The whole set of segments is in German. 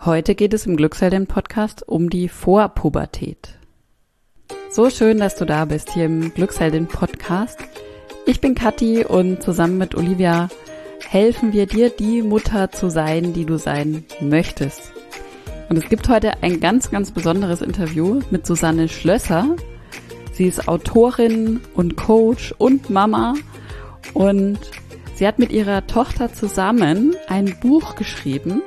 Heute geht es im Glücksheldin-Podcast um die Vorpubertät. So schön, dass du da bist hier im Glücksheldin-Podcast. Ich bin Kathi und zusammen mit Olivia helfen wir dir, die Mutter zu sein, die du sein möchtest. Und es gibt heute ein ganz, ganz besonderes Interview mit Susanne Schlösser. Sie ist Autorin und Coach und Mama und sie hat mit ihrer Tochter zusammen ein Buch geschrieben,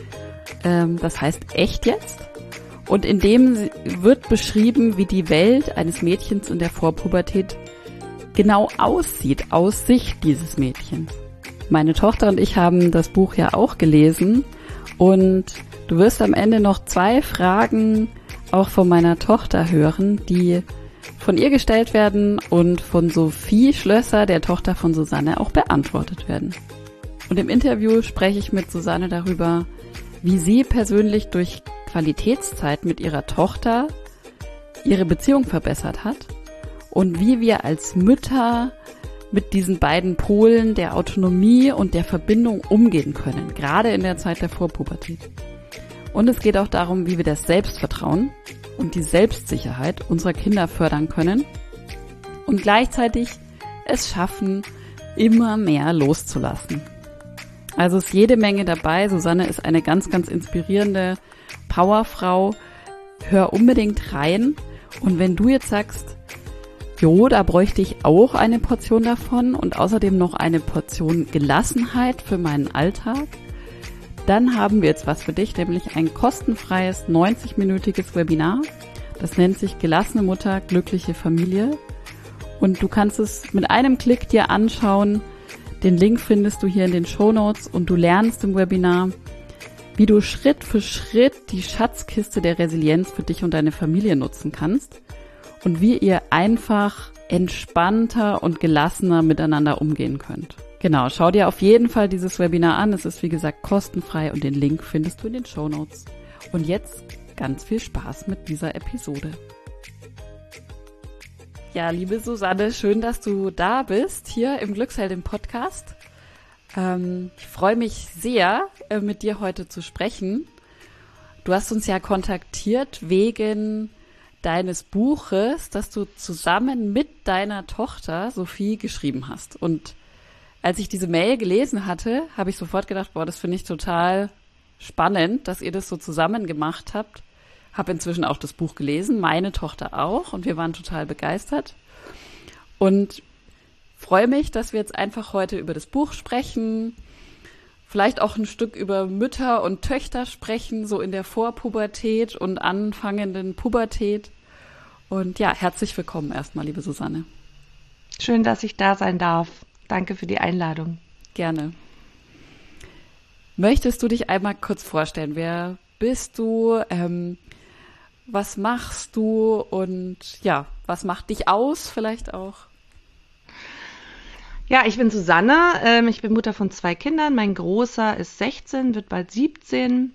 das heißt Echt jetzt? Und in dem wird beschrieben, wie die Welt eines Mädchens in der Vorpubertät genau aussieht, aus Sicht dieses Mädchens. Meine Tochter und ich haben das Buch ja auch gelesen und du wirst am Ende noch 2 Fragen auch von meiner Tochter hören, die von ihr gestellt werden und von Sophie Schlösser, der Tochter von Susanne, auch beantwortet werden. Und im Interview spreche ich mit Susanne darüber, wie sie persönlich durch Qualitätszeit mit ihrer Tochter ihre Beziehung verbessert hat und wie wir als Mütter mit diesen beiden Polen der Autonomie und der Verbindung umgehen können, gerade in der Zeit der Vorpubertät. Und es geht auch darum, wie wir das Selbstvertrauen und die Selbstsicherheit unserer Kinder fördern können und gleichzeitig es schaffen, immer mehr loszulassen. Also ist jede Menge dabei. Susanne ist eine ganz, ganz inspirierende Powerfrau. Hör unbedingt rein. Und wenn du jetzt sagst, jo, da bräuchte ich auch eine Portion davon und außerdem noch eine Portion Gelassenheit für meinen Alltag, dann haben wir jetzt was für dich, nämlich ein kostenfreies 90-minütiges Webinar. Das nennt sich Gelassene Mutter, glückliche Familie. Und du kannst es mit einem Klick dir anschauen. Den Link findest du hier in den Shownotes und du lernst im Webinar, wie du Schritt für Schritt die Schatzkiste der Resilienz für dich und deine Familie nutzen kannst und wie ihr einfach entspannter und gelassener miteinander umgehen könnt. Genau, schau dir auf jeden Fall dieses Webinar an. Es ist wie gesagt kostenfrei und den Link findest du in den Shownotes. Und jetzt ganz viel Spaß mit dieser Episode. Ja, liebe Susanne, schön, dass du da bist, hier im Glücksheldin-Podcast. Ich freue mich sehr, mit dir heute zu sprechen. Du hast uns ja kontaktiert wegen deines Buches, das du zusammen mit deiner Tochter Sophie geschrieben hast. Und als ich diese Mail gelesen hatte, habe ich sofort gedacht, boah, das finde ich total spannend, dass ihr das so zusammen gemacht habt. Habe inzwischen auch das Buch gelesen, meine Tochter auch, und wir waren total begeistert. Und freue mich, dass wir jetzt einfach heute über das Buch sprechen, vielleicht auch ein Stück über Mütter und Töchter sprechen, so in der Vorpubertät und anfangenden Pubertät. Und ja, herzlich willkommen erstmal, liebe Susanne. Schön, dass ich da sein darf. Danke für die Einladung. Gerne. Möchtest du dich einmal kurz vorstellen? Wer bist du? Was machst du und ja, was macht dich aus vielleicht auch? Ja, ich bin Susanne, ich bin Mutter von 2 Kindern. Mein Großer ist 16, wird bald 17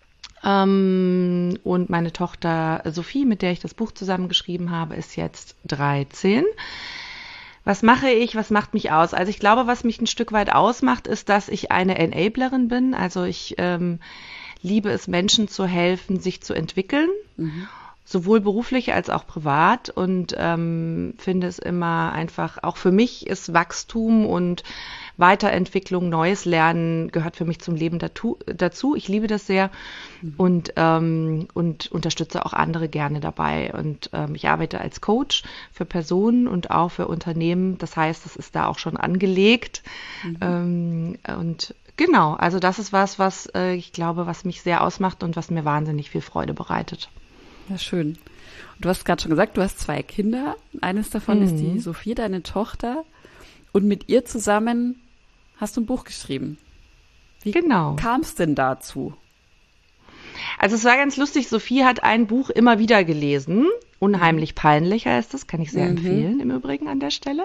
und meine Tochter Sophie, mit der ich das Buch zusammengeschrieben habe, ist jetzt 13. Was mache ich? Was macht mich aus? Also ich glaube, was mich ein Stück weit ausmacht, ist, dass ich eine Enablerin bin. Also ich liebe es, Menschen zu helfen, sich zu entwickeln, sowohl beruflich als auch privat und finde es immer einfach, auch für mich ist Wachstum und Weiterentwicklung, neues Lernen gehört für mich zum Leben dazu. Ich liebe das sehr und unterstütze auch andere gerne dabei. Und ich arbeite als Coach für Personen und auch für Unternehmen. Das heißt, das ist da auch schon angelegt. Und genau, also das ist was ich glaube, was mich sehr ausmacht und was mir wahnsinnig viel Freude bereitet. Ja, schön. Und du hast gerade schon gesagt, du hast 2 Kinder. Eines davon ist die Sophie, deine Tochter. Und mit ihr zusammen hast du ein Buch geschrieben. Wie kam es denn dazu? Also es war ganz lustig, Sophie hat ein Buch immer wieder gelesen. Unheimlich peinlich heißt das, kann ich sehr empfehlen im Übrigen an der Stelle.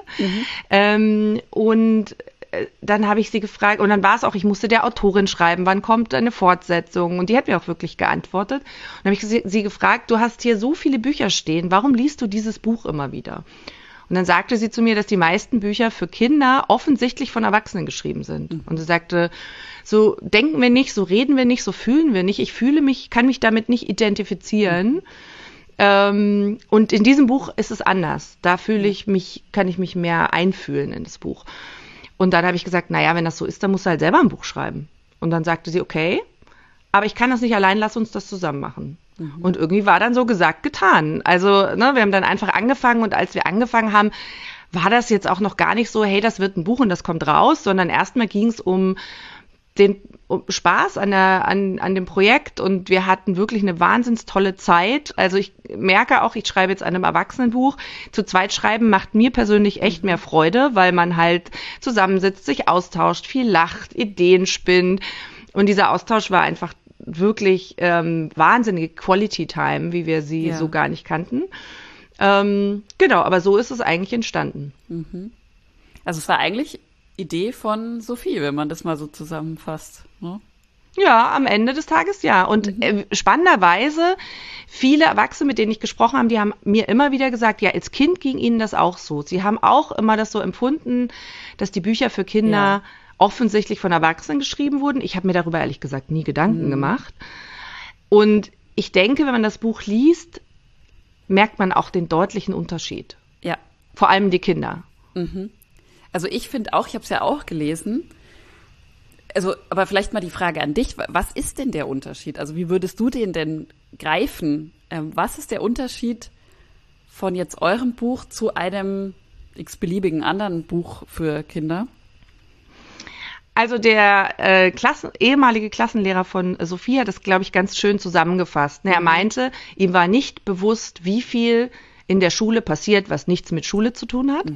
Und dann habe ich sie gefragt, und dann war es auch, ich musste der Autorin schreiben, wann kommt eine Fortsetzung? Und die hat mir auch wirklich geantwortet. Und dann habe ich sie gefragt, du hast hier so viele Bücher stehen, warum liest du dieses Buch immer wieder? Und dann sagte sie zu mir, dass die meisten Bücher für Kinder offensichtlich von Erwachsenen geschrieben sind. Und sie sagte, so denken wir nicht, so reden wir nicht, so fühlen wir nicht. Ich fühle mich, kann mich damit nicht identifizieren. Und in diesem Buch ist es anders. Da kann ich mich mehr einfühlen in das Buch. Und dann habe ich gesagt, naja, wenn das so ist, dann musst du halt selber ein Buch schreiben. Und dann sagte sie, okay, aber ich kann das nicht allein, lass uns das zusammen machen. Und irgendwie war dann so gesagt, getan. Also, ne, wir haben dann einfach angefangen und als wir angefangen haben, war das jetzt auch noch gar nicht so, hey, das wird ein Buch und das kommt raus, sondern erstmal ging es um den Spaß an dem Projekt und wir hatten wirklich eine wahnsinns tolle Zeit. Also ich merke auch, ich schreibe jetzt an einem Erwachsenenbuch. Zu zweit schreiben macht mir persönlich echt mehr Freude, weil man halt zusammensitzt, sich austauscht, viel lacht, Ideen spinnt. Und dieser Austausch war einfach wirklich wahnsinnige Quality Time, wie wir sie so gar nicht kannten. Genau, aber so ist es eigentlich entstanden. Also es war eigentlich Idee von Sophie, wenn man das mal so zusammenfasst. Ne? Ja, am Ende des Tages ja. Und spannenderweise, viele Erwachsene, mit denen ich gesprochen habe, die haben mir immer wieder gesagt, ja, als Kind ging ihnen das auch so. Sie haben auch immer das so empfunden, dass die Bücher für Kinder offensichtlich von Erwachsenen geschrieben wurden. Ich habe mir darüber ehrlich gesagt nie Gedanken gemacht. Und ich denke, wenn man das Buch liest, merkt man auch den deutlichen Unterschied. Ja. Vor allem die Kinder. Also ich finde auch, ich habe es ja auch gelesen, also aber vielleicht mal die Frage an dich, was ist denn der Unterschied? Also wie würdest du den denn greifen? Was ist der Unterschied von jetzt eurem Buch zu einem x-beliebigen anderen Buch für Kinder? Also der ehemalige Klassenlehrer von Sophie hat das, glaube ich, ganz schön zusammengefasst. Er meinte, ihm war nicht bewusst, wie viel in der Schule passiert, was nichts mit Schule zu tun hat.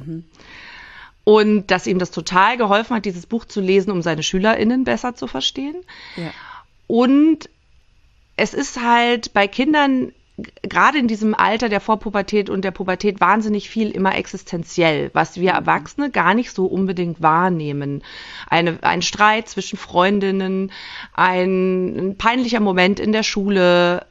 Und dass ihm das total geholfen hat, dieses Buch zu lesen, um seine SchülerInnen besser zu verstehen. Ja. Und es ist halt bei Kindern gerade in diesem Alter der Vorpubertät und der Pubertät wahnsinnig viel immer existenziell, was wir Erwachsene gar nicht so unbedingt wahrnehmen. Ein Streit zwischen Freundinnen, ein peinlicher Moment in der Schule,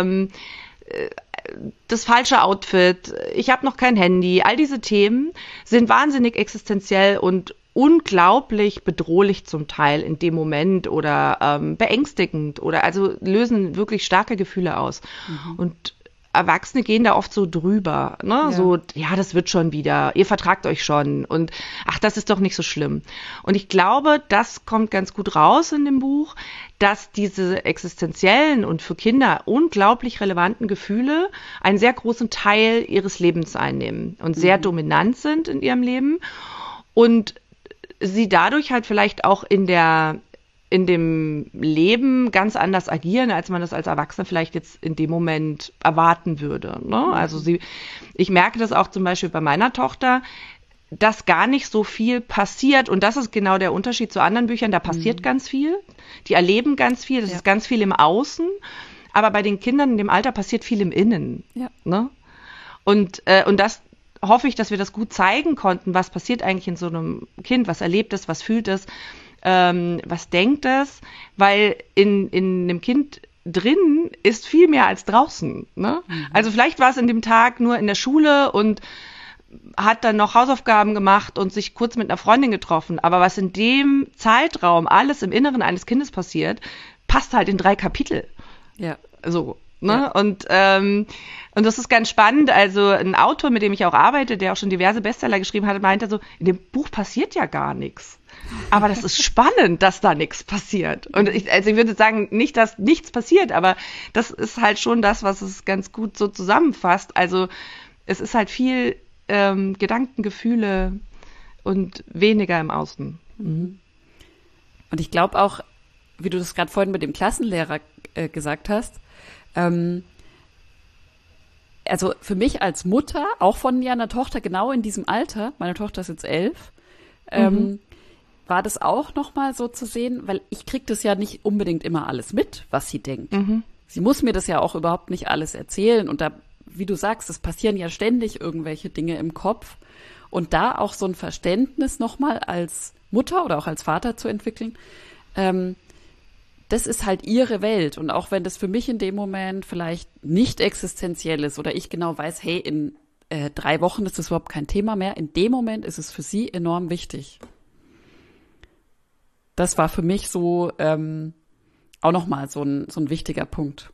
das falsche Outfit, ich habe noch kein Handy, all diese Themen sind wahnsinnig existenziell und unglaublich bedrohlich zum Teil in dem Moment oder beängstigend oder also lösen wirklich starke Gefühle aus. Und Erwachsene gehen da oft so drüber, ne? Ja. So, ja, das wird schon wieder, ihr vertragt euch schon und ach, das ist doch nicht so schlimm. Und ich glaube, das kommt ganz gut raus in dem Buch, dass diese existenziellen und für Kinder unglaublich relevanten Gefühle einen sehr großen Teil ihres Lebens einnehmen und sehr dominant sind in ihrem Leben und sie dadurch halt vielleicht auch in dem Leben ganz anders agieren, als man das als Erwachsener vielleicht jetzt in dem Moment erwarten würde. Ne? Also ich merke das auch zum Beispiel bei meiner Tochter, dass gar nicht so viel passiert und das ist genau der Unterschied zu anderen Büchern, da passiert ganz viel, die erleben ganz viel, das ist ganz viel im Außen, aber bei den Kindern in dem Alter passiert viel im Innen. Ja. Ne? Und das hoffe ich, dass wir das gut zeigen konnten, was passiert eigentlich in so einem Kind, was erlebt es, was fühlt es, was denkt es, weil in einem Kind drin ist viel mehr als draußen. Ne? Also vielleicht war es in dem Tag nur in der Schule und hat dann noch Hausaufgaben gemacht und sich kurz mit einer Freundin getroffen, aber was in dem Zeitraum alles im Inneren eines Kindes passiert, passt halt in 3 Kapitel. Ja. So. Ne? Ja. Und das ist ganz spannend. Also ein Autor, mit dem ich auch arbeite, der auch schon diverse Bestseller geschrieben hat, meinte so, in dem Buch passiert ja gar nichts. Aber das ist spannend, dass da nichts passiert. Und ich würde sagen, nicht, dass nichts passiert, aber das ist halt schon das, was es ganz gut so zusammenfasst. Also es ist halt viel Gedanken, Gefühle und weniger im Außen. Und ich glaube auch, wie du das gerade vorhin mit dem Klassenlehrer gesagt hast, also für mich als Mutter, auch von einer Tochter genau in diesem Alter, meine Tochter ist jetzt 11, war das auch nochmal so zu sehen, weil ich kriege das ja nicht unbedingt immer alles mit, was sie denkt. Sie muss mir das ja auch überhaupt nicht alles erzählen und da, wie du sagst, es passieren ja ständig irgendwelche Dinge im Kopf und da auch so ein Verständnis nochmal als Mutter oder auch als Vater zu entwickeln, das ist halt ihre Welt und auch wenn das für mich in dem Moment vielleicht nicht existenziell ist oder ich genau weiß, hey, in 3 Wochen ist das überhaupt kein Thema mehr. In dem Moment ist es für sie enorm wichtig. Das war für mich so auch nochmal so ein wichtiger Punkt.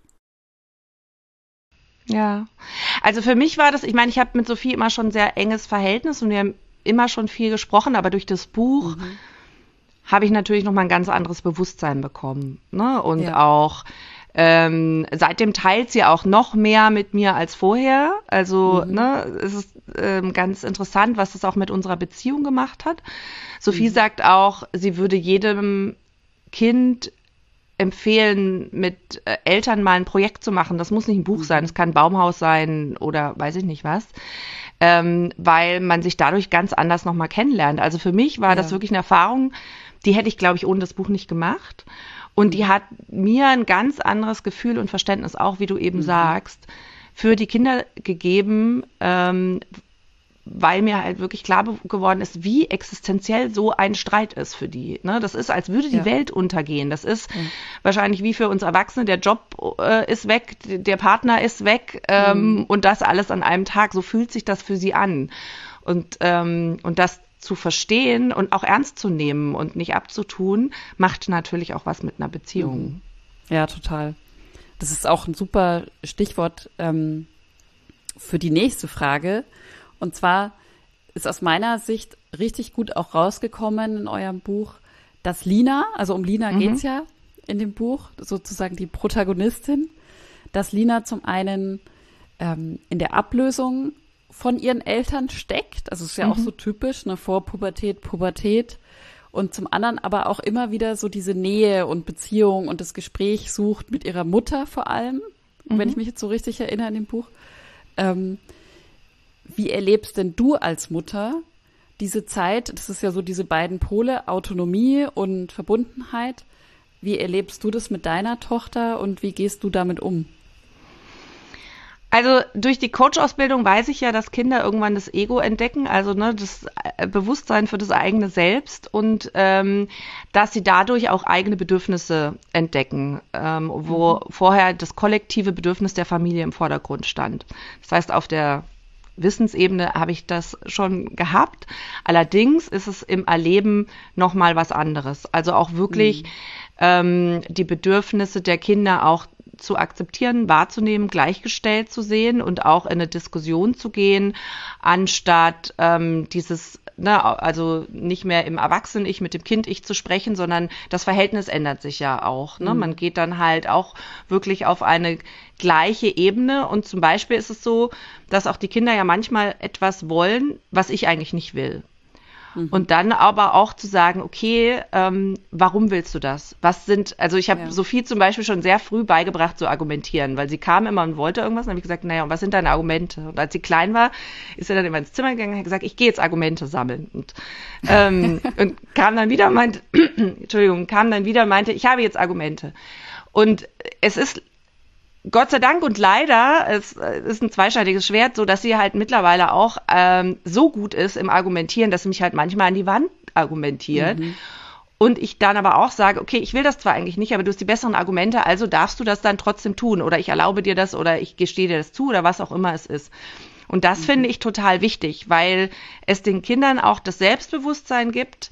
Ja, also für mich war das, ich meine, ich habe mit Sophie immer schon ein sehr enges Verhältnis und wir haben immer schon viel gesprochen, aber durch das Buch habe ich natürlich nochmal ein ganz anderes Bewusstsein bekommen. Ne? Und auch seitdem teilt sie auch noch mehr mit mir als vorher. Also es ist ganz interessant, was das auch mit unserer Beziehung gemacht hat. Sophie sagt auch, sie würde jedem Kind empfehlen, mit Eltern mal ein Projekt zu machen. Das muss nicht ein Buch sein, es kann ein Baumhaus sein oder weiß ich nicht was, weil man sich dadurch ganz anders nochmal kennenlernt. Also für mich war das wirklich eine Erfahrung, die hätte ich, glaube ich, ohne das Buch nicht gemacht. Und die hat mir ein ganz anderes Gefühl und Verständnis, auch wie du eben sagst, für die Kinder gegeben, weil mir halt wirklich klar geworden ist, wie existenziell so ein Streit ist für die. Ne? Das ist, als würde die Welt untergehen. Das ist wahrscheinlich wie für uns Erwachsene, der Job ist weg, der Partner ist weg und das alles an einem Tag. So fühlt sich das für sie an. Und das zu verstehen und auch ernst zu nehmen und nicht abzutun, macht natürlich auch was mit einer Beziehung. Ja, total. Das ist auch ein super Stichwort für die nächste Frage. Und zwar ist aus meiner Sicht richtig gut auch rausgekommen in eurem Buch, dass Lina, also um Lina geht's ja in dem Buch, sozusagen die Protagonistin, dass Lina zum einen in der Ablösung von ihren Eltern steckt, also es ist ja auch so typisch, ne, Vorpubertät, Pubertät, und zum anderen aber auch immer wieder so diese Nähe und Beziehung und das Gespräch sucht mit ihrer Mutter vor allem, wenn ich mich jetzt so richtig erinnere in dem Buch. Wie erlebst denn du als Mutter diese Zeit? Das ist ja so diese beiden Pole, Autonomie und Verbundenheit. Wie erlebst du das mit deiner Tochter und wie gehst du damit um? Also durch die Coach-Ausbildung weiß ich ja, dass Kinder irgendwann das Ego entdecken, also das Bewusstsein für das eigene Selbst und dass sie dadurch auch eigene Bedürfnisse entdecken, wo vorher das kollektive Bedürfnis der Familie im Vordergrund stand. Das heißt, auf der Wissensebene habe ich das schon gehabt. Allerdings ist es im Erleben nochmal was anderes. Also auch wirklich die Bedürfnisse der Kinder auch zu akzeptieren, wahrzunehmen, gleichgestellt zu sehen und auch in eine Diskussion zu gehen, anstatt also nicht mehr im Erwachsenen-Ich mit dem Kind-Ich zu sprechen, sondern das Verhältnis ändert sich ja auch. Ne? Man geht dann halt auch wirklich auf eine gleiche Ebene und zum Beispiel ist es so, dass auch die Kinder ja manchmal etwas wollen, was ich eigentlich nicht will. Und dann aber auch zu sagen, okay, warum willst du das? Also ich habe Sophie zum Beispiel schon sehr früh beigebracht zu argumentieren, weil sie kam immer und wollte irgendwas, und dann habe ich gesagt, naja, und was sind deine Argumente? Und als sie klein war, ist sie dann immer ins Zimmer gegangen und hat gesagt, ich gehe jetzt Argumente sammeln. Und kam dann wieder und meinte, ich habe jetzt Argumente. Und es ist Gott sei Dank und leider, es ist ein zweischneidiges Schwert, so dass sie halt mittlerweile auch so gut ist im Argumentieren, dass sie mich halt manchmal an die Wand argumentiert. Und ich dann aber auch sage, okay, ich will das zwar eigentlich nicht, aber du hast die besseren Argumente, also darfst du das dann trotzdem tun oder ich erlaube dir das oder ich gestehe dir das zu oder was auch immer es ist. Und das finde ich total wichtig, weil es den Kindern auch das Selbstbewusstsein gibt,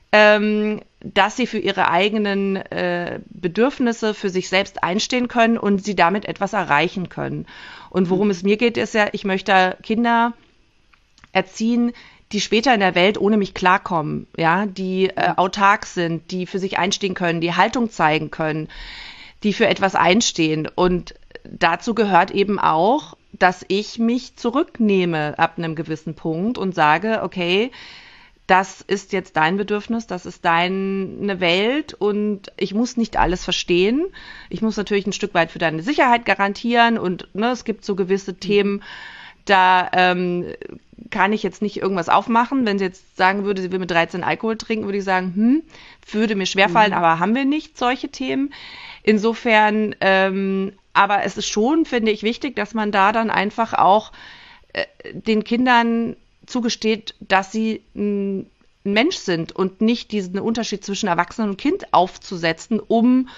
dass sie für ihre eigenen Bedürfnisse für sich selbst einstehen können und sie damit etwas erreichen können. Und worum es mir geht, ist ja, ich möchte Kinder erziehen, die später in der Welt ohne mich klarkommen, ja, die autark sind, die für sich einstehen können, die Haltung zeigen können, die für etwas einstehen. Und dazu gehört eben auch, dass ich mich zurücknehme ab einem gewissen Punkt und sage, okay, das ist jetzt dein Bedürfnis, das ist deine Welt und ich muss nicht alles verstehen. Ich muss natürlich ein Stück weit für deine Sicherheit garantieren und es gibt so gewisse Themen, da kann ich jetzt nicht irgendwas aufmachen. Wenn sie jetzt sagen würde, sie will mit 13 Alkohol trinken, würde ich sagen, würde mir schwerfallen, aber haben wir nicht solche Themen. Insofern, aber es ist schon, finde ich, wichtig, dass man da dann einfach auch den Kindern zugesteht, dass sie ein Mensch sind und nicht diesen Unterschied zwischen Erwachsenen und Kind aufzusetzen, um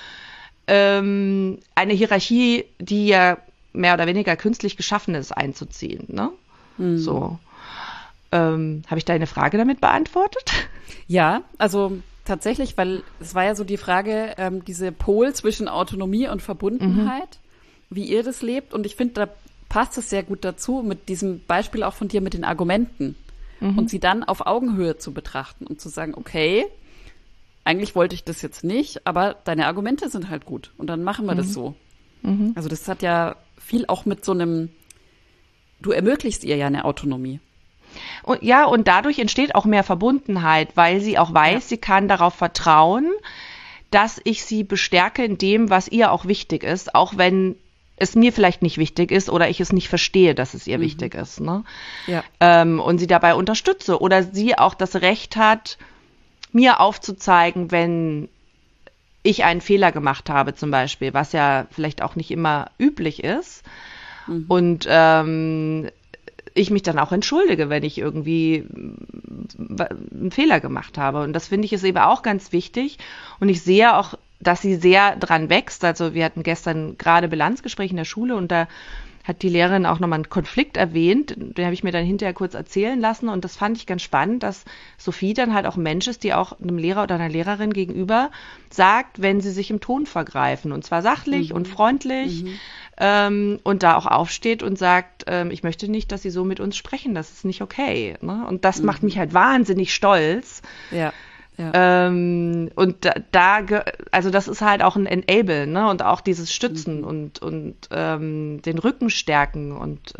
eine Hierarchie, die ja mehr oder weniger künstlich geschaffen ist, einzuziehen. Ne? So. Habe ich deine Frage damit beantwortet? Ja, also tatsächlich, weil es war ja so die Frage, diese Pol zwischen Autonomie und Verbundenheit, wie ihr das lebt. Und ich finde, da passt es sehr gut dazu, mit diesem Beispiel auch von dir mit den Argumenten. Und sie dann auf Augenhöhe zu betrachten und zu sagen, okay, eigentlich wollte ich das jetzt nicht, aber deine Argumente sind halt gut. Und dann machen wir das so. Also das hat ja viel auch mit so einem, du ermöglichst ihr ja eine Autonomie. Und dadurch entsteht auch mehr Verbundenheit, weil sie auch weiß, sie kann darauf vertrauen, dass ich sie bestärke in dem, was ihr auch wichtig ist, auch wenn es mir vielleicht nicht wichtig ist oder ich es nicht verstehe, dass es ihr wichtig ist. Ne? Ja. Und sie dabei unterstütze oder sie auch das Recht hat, mir aufzuzeigen, wenn ich einen Fehler gemacht habe zum Beispiel, was ja vielleicht auch nicht immer üblich ist. Und ich mich dann auch entschuldige, wenn ich irgendwie einen Fehler gemacht habe. Und das finde ich ist eben auch ganz wichtig. Und ich sehe auch, dass sie sehr dran wächst. Also wir hatten gestern gerade Bilanzgespräch in der Schule und da hat die Lehrerin auch nochmal einen Konflikt erwähnt. Den habe ich mir dann hinterher kurz erzählen lassen. Und das fand ich ganz spannend, dass Sophie dann halt auch ein Mensch ist, die auch einem Lehrer oder einer Lehrerin gegenüber sagt, wenn sie sich im Ton vergreifen. Und zwar sachlich und freundlich. Und da auch aufsteht und sagt, ich möchte nicht, dass sie so mit uns sprechen. Das ist nicht okay. Ne? Und das macht mich halt wahnsinnig stolz. Ja. Ja. Und also das ist halt auch ein Enable, ne? Und auch dieses Stützen und den Rücken stärken und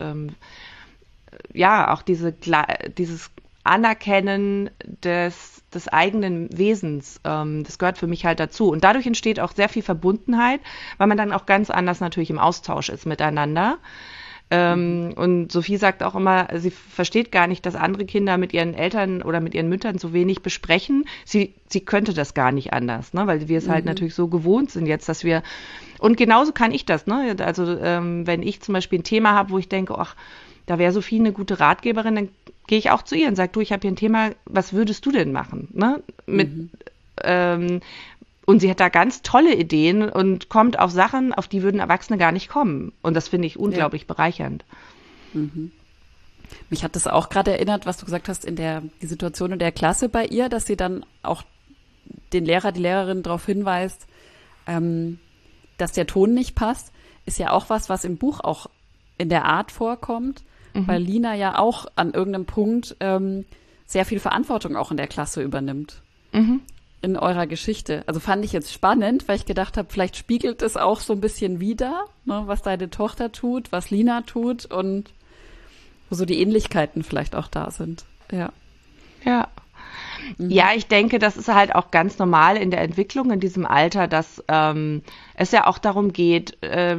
auch dieses Anerkennen des eigenen Wesens, das gehört für mich halt dazu. Und dadurch entsteht auch sehr viel Verbundenheit, weil man dann auch ganz anders natürlich im Austausch ist miteinander. Und Sophie sagt auch immer, sie versteht gar nicht, dass andere Kinder mit ihren Eltern oder mit ihren Müttern so wenig besprechen. Sie könnte das gar nicht anders, ne? Weil wir es halt natürlich so gewohnt sind jetzt, dass wir, und genauso kann ich das, ne? Also wenn ich zum Beispiel ein Thema habe, wo ich denke, ach, da wäre Sophie eine gute Ratgeberin, dann gehe ich auch zu ihr und sage, du, ich habe hier ein Thema, was würdest du denn machen? Ne? Und sie hat da ganz tolle Ideen und kommt auf Sachen, auf die würden Erwachsene gar nicht kommen. Und das finde ich unglaublich bereichernd. Mich hat das auch gerade erinnert, was du gesagt hast, die Situation in der Klasse bei ihr, dass sie dann auch den Lehrer, die Lehrerin darauf hinweist, dass der Ton nicht passt, ist ja auch was im Buch auch in der Art vorkommt, weil Lina ja auch an irgendeinem Punkt sehr viel Verantwortung auch in der Klasse übernimmt. In eurer Geschichte. Also fand ich jetzt spannend, weil ich gedacht habe, vielleicht spiegelt es auch so ein bisschen wider, ne, was deine Tochter tut, was Lina tut und wo so die Ähnlichkeiten vielleicht auch da sind. Ja. Ja. Ja, ich denke, das ist halt auch ganz normal in der Entwicklung in diesem Alter, dass es ja auch darum geht,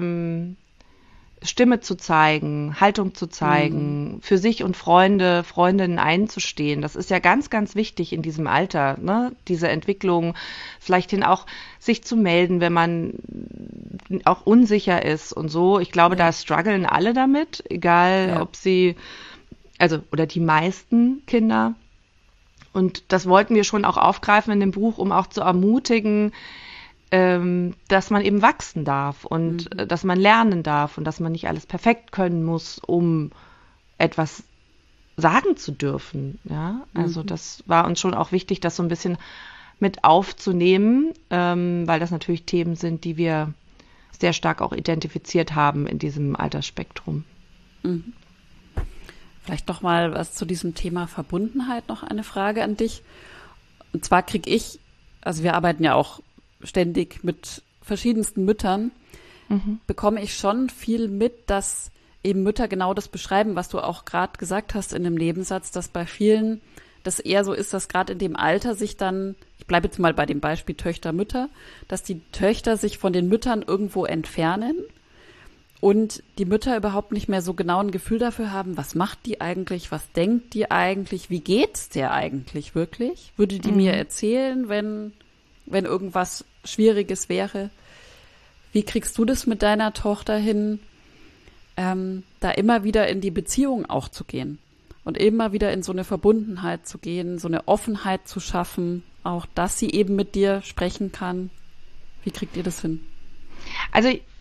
Stimme zu zeigen, Haltung zu zeigen, für sich und Freundinnen einzustehen. Das ist ja ganz, ganz wichtig in diesem Alter, ne? Diese Entwicklung, vielleicht hin auch sich zu melden, wenn man auch unsicher ist und so. Ich glaube, da strugglen alle damit, egal ob sie, oder die meisten Kinder. Und das wollten wir schon auch aufgreifen in dem Buch, um auch zu ermutigen, dass man eben wachsen darf und dass man lernen darf und dass man nicht alles perfekt können muss, um etwas sagen zu dürfen. Ja, also das war uns schon auch wichtig, das so ein bisschen mit aufzunehmen, weil das natürlich Themen sind, die wir sehr stark auch identifiziert haben in diesem Altersspektrum. Vielleicht noch mal was zu diesem Thema Verbundenheit, noch eine Frage an dich. Und zwar also wir arbeiten ja auch ständig mit verschiedensten Müttern, bekomme ich schon viel mit, dass eben Mütter genau das beschreiben, was du auch gerade gesagt hast in dem Nebensatz, dass bei vielen das eher so ist, dass gerade in dem Alter sich dann, ich bleibe jetzt mal bei dem Beispiel Töchter-Mütter, dass die Töchter sich von den Müttern irgendwo entfernen und die Mütter überhaupt nicht mehr so genau ein Gefühl dafür haben, was macht die eigentlich, was denkt die eigentlich, wie geht's der eigentlich wirklich? Würde die mir erzählen, wenn irgendwas Schwieriges wäre? Wie kriegst du das mit deiner Tochter hin, da immer wieder in die Beziehung auch zu gehen und immer wieder in so eine Verbundenheit zu gehen, so eine Offenheit zu schaffen, auch dass sie eben mit dir sprechen kann? Wie kriegt ihr das hin? Also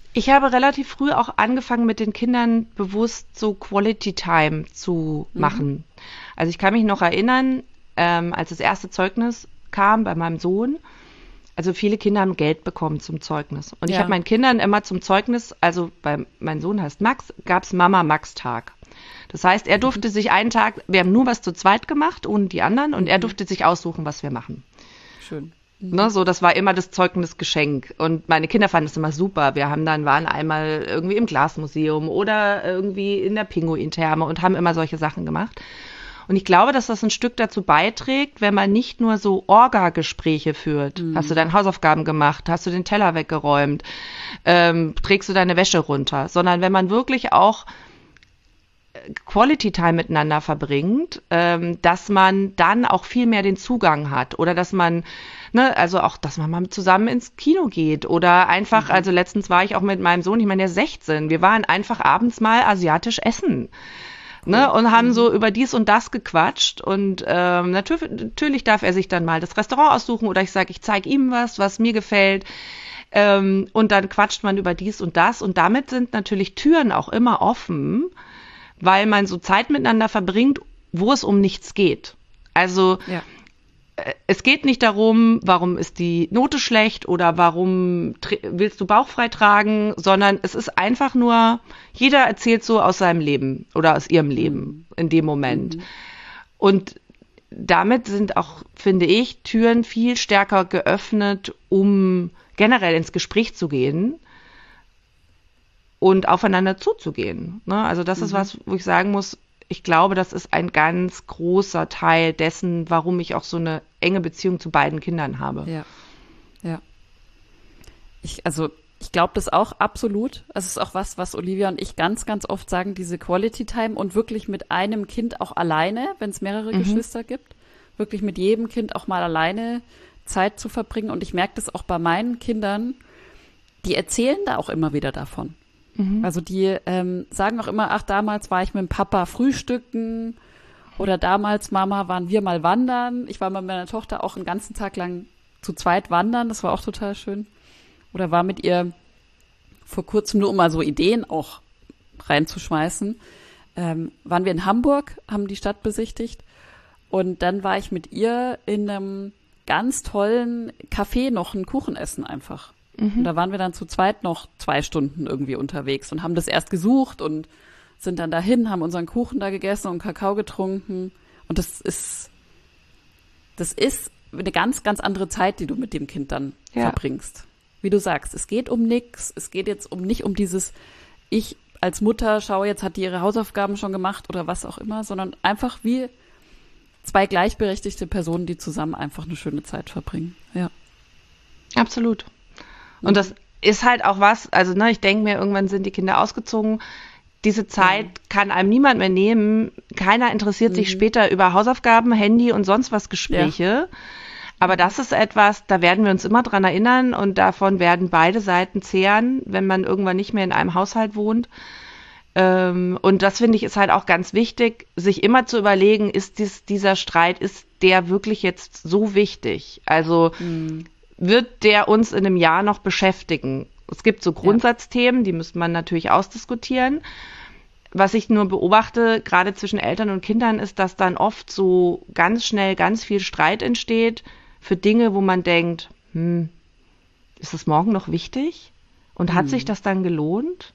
Ich habe relativ früh auch angefangen, mit den Kindern bewusst so Quality Time zu machen. Also ich kann mich noch erinnern, als das erste Zeugnis kam bei meinem Sohn. Also viele Kinder haben Geld bekommen zum Zeugnis. Und ich habe meinen Kindern immer zum Zeugnis, also mein Sohn heißt Max, gab es Mama-Max-Tag. Das heißt, er durfte sich einen Tag, wir haben nur was zu zweit gemacht, ohne die anderen, und er durfte sich aussuchen, was wir machen. Schön. Ne, so, das war immer das Zeugnisgeschenk. Und meine Kinder fanden es immer super. Waren einmal irgendwie im Glasmuseum oder irgendwie in der Pinguintherme und haben immer solche Sachen gemacht. Und ich glaube, dass das ein Stück dazu beiträgt, wenn man nicht nur so Orga-Gespräche führt. Hast du deine Hausaufgaben gemacht? Hast du den Teller weggeräumt? Trägst du deine Wäsche runter? Sondern wenn man wirklich auch Quality Time miteinander verbringt, dass man dann auch viel mehr den Zugang hat oder dass man, also auch, dass man mal zusammen ins Kino geht oder einfach, also letztens war ich auch mit meinem Sohn, ich meine, der ist 16, wir waren einfach abends mal asiatisch essen. Ne, und haben so über dies und das gequatscht und natürlich darf er sich dann mal das Restaurant aussuchen oder ich sage, ich zeige ihm was mir gefällt. Und dann quatscht man über dies und das und damit sind natürlich Türen auch immer offen, weil man so Zeit miteinander verbringt, wo es um nichts geht. Also es geht nicht darum, warum ist die Note schlecht oder warum willst du bauchfrei tragen, sondern es ist einfach nur, jeder erzählt so aus seinem Leben oder aus ihrem Leben in dem Moment. Und damit sind auch, finde ich, Türen viel stärker geöffnet, um generell ins Gespräch zu gehen und aufeinander zuzugehen. Ne? Also das ist was, wo ich sagen muss, ich glaube, das ist ein ganz großer Teil dessen, warum ich auch so eine enge Beziehung zu beiden Kindern habe. Ja. Ich glaube das auch absolut. Es ist auch was Olivia und ich ganz, ganz oft sagen, diese Quality Time und wirklich mit einem Kind auch alleine, wenn es mehrere Geschwister gibt, wirklich mit jedem Kind auch mal alleine Zeit zu verbringen. Und ich merke das auch bei meinen Kindern, die erzählen da auch immer wieder davon. Also die sagen auch immer, ach, damals war ich mit dem Papa frühstücken oder damals, Mama, waren wir mal wandern. Ich war mit meiner Tochter auch einen ganzen Tag lang zu zweit wandern, das war auch total schön. Oder war mit ihr vor kurzem, nur um mal so Ideen auch reinzuschmeißen, waren wir in Hamburg, haben die Stadt besichtigt und dann war ich mit ihr in einem ganz tollen Café noch einen Kuchen essen einfach. Und da waren wir dann zu zweit noch 2 Stunden irgendwie unterwegs und haben das erst gesucht und sind dann dahin, haben unseren Kuchen da gegessen und Kakao getrunken. Und das ist eine ganz, ganz andere Zeit, die du mit dem Kind dann verbringst. Wie du sagst, es geht um nichts. Es geht jetzt nicht um dieses, ich als Mutter schaue, jetzt hat die ihre Hausaufgaben schon gemacht oder was auch immer, sondern einfach wie 2 gleichberechtigte Personen, die zusammen einfach eine schöne Zeit verbringen. Ja. Absolut. Und das ist halt auch was, also ich denke mir, irgendwann sind die Kinder ausgezogen. Diese Zeit kann einem niemand mehr nehmen. Keiner interessiert sich später über Hausaufgaben, Handy und sonst was Gespräche. Ja. Aber das ist etwas, da werden wir uns immer dran erinnern und davon werden beide Seiten zehren, wenn man irgendwann nicht mehr in einem Haushalt wohnt. Und das finde ich ist halt auch ganz wichtig, sich immer zu überlegen, ist dieser Streit, ist der wirklich jetzt so wichtig? Also wird der uns in einem Jahr noch beschäftigen? Es gibt so Grundsatzthemen, die müsste man natürlich ausdiskutieren. Was ich nur beobachte, gerade zwischen Eltern und Kindern, ist, dass dann oft so ganz schnell ganz viel Streit entsteht für Dinge, wo man denkt, ist es morgen noch wichtig? Und hat sich das dann gelohnt?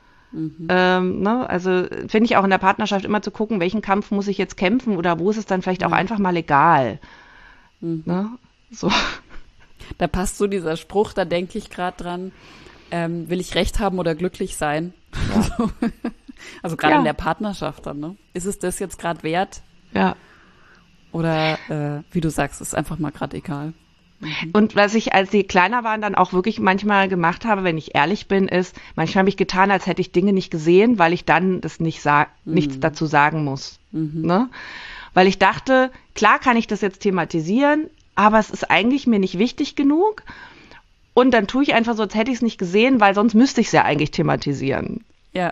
Also finde ich auch in der Partnerschaft immer zu gucken, welchen Kampf muss ich jetzt kämpfen oder wo ist es dann vielleicht auch einfach mal egal. So. Da passt so dieser Spruch, da denke ich gerade dran, will ich Recht haben oder glücklich sein? Ja. Also gerade in der Partnerschaft dann, ne? Ist es das jetzt gerade wert? Ja. Oder wie du sagst, ist einfach mal gerade egal. Und was ich, als sie kleiner waren, dann auch wirklich manchmal gemacht habe, wenn ich ehrlich bin, ist, manchmal habe ich getan, als hätte ich Dinge nicht gesehen, weil ich dann das nichts dazu sagen muss. Ne? Weil ich dachte, klar kann ich das jetzt thematisieren, aber es ist eigentlich mir nicht wichtig genug. Und dann tue ich einfach so, als hätte ich es nicht gesehen, weil sonst müsste ich es ja eigentlich thematisieren. Ja.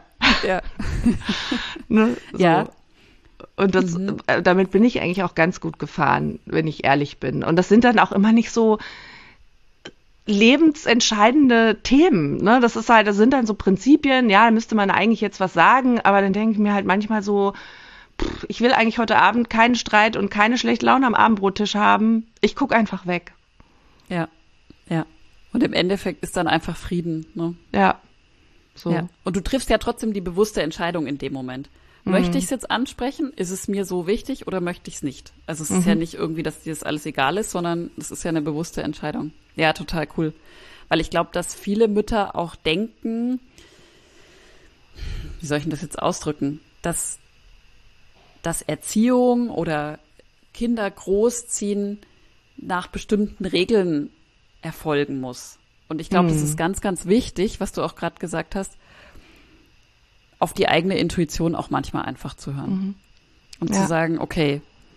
Ne? So. Ja. Und damit bin ich eigentlich auch ganz gut gefahren, wenn ich ehrlich bin. Und das sind dann auch immer nicht so lebensentscheidende Themen, ne? Das sind dann so Prinzipien, ja, da müsste man eigentlich jetzt was sagen, aber dann denke ich mir halt manchmal so, ich will eigentlich heute Abend keinen Streit und keine schlechte Laune am Abendbrottisch haben. Ich gucke einfach weg. Ja, ja. Und im Endeffekt ist dann einfach Frieden, ne? Ja. So. Ja. Und du triffst ja trotzdem die bewusste Entscheidung in dem Moment. Möchte ich es jetzt ansprechen? Ist es mir so wichtig oder möchte ich es nicht? Also es ist ja nicht irgendwie, dass dir das alles egal ist, sondern es ist ja eine bewusste Entscheidung. Ja, total cool. Weil ich glaube, dass viele Mütter auch denken, wie soll ich denn das jetzt ausdrücken, dass Erziehung oder Kinder großziehen nach bestimmten Regeln erfolgen muss. Und ich glaube, das ist ganz, ganz wichtig, was du auch gerade gesagt hast, auf die eigene Intuition auch manchmal einfach zu hören. Und zu sagen, okay,